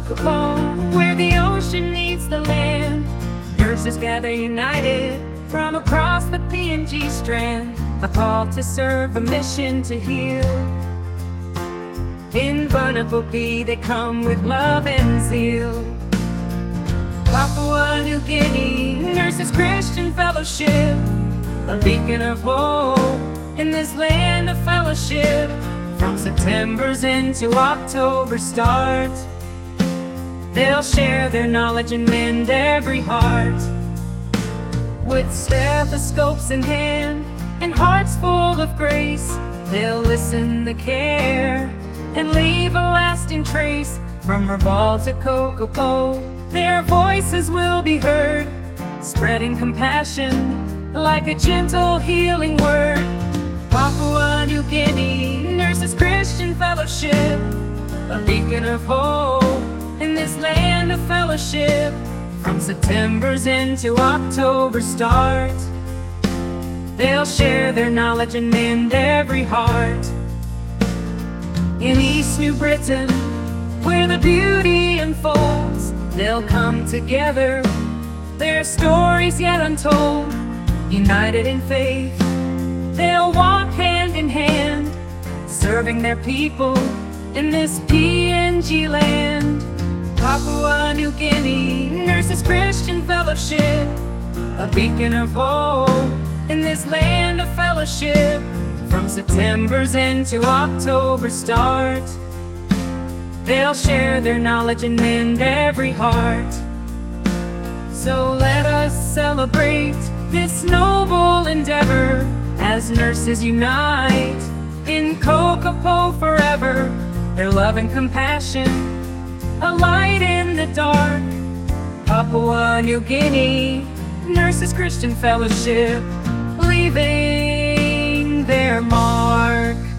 Kokopo, where the ocean meets the land. Nurses gather united from across the PNG strand, a call to serve, a mission to heal. In Bunapopy they come with love and zeal. Papua New Guinea, Nurses Christian Fellowship, a beacon of hope in this land of fellowship. From September's end to October's start, they'll share their knowledge and mend every heart. With stethoscopes in hand and hearts full of grace, they'll listen to care and leave a lasting trace. From Rabaul to Kokopo, their voices will be heard, spreading compassion like a gentle healing word. Papua New Guinea, Nurses Christian Fellowship, a beacon of hope in this land of fellowship. From September's end to October's start, they'll share their knowledge and mend every heart. In East New Britain, where the beauty unfolds, they'll come together, their stories yet untold. United in faith, they'll walk hand in hand, serving their people in this PNG land. Papua New Guinea, Nurses Christian Fellowship, a beacon of hope in this land of fellowship. From September's end to October's start, they'll share their knowledge and mend every heart. So let us celebrate this noble endeavor as nurses unite in Kokopo forever. Their love and compassion, a light in the dark. Papua New Guinea, Nurses Christian Fellowship, leaving their mark.